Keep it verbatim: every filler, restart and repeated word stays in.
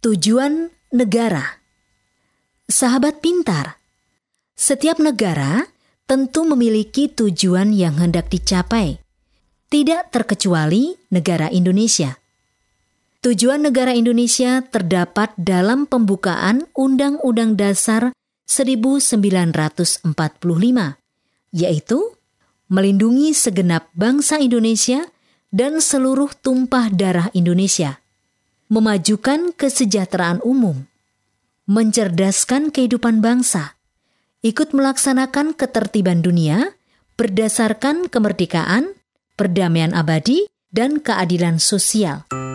Tujuan negara. Sahabat pintar, setiap negara tentu memiliki tujuan yang hendak dicapai, tidak terkecuali negara Indonesia. Tujuan negara Indonesia terdapat dalam pembukaan Undang-Undang Dasar seribu sembilan ratus empat puluh lima, yaitu melindungi segenap bangsa Indonesia dan seluruh tumpah darah Indonesia, memajukan kesejahteraan umum, mencerdaskan kehidupan bangsa, ikut melaksanakan ketertiban dunia berdasarkan kemerdekaan, perdamaian abadi, dan keadilan sosial.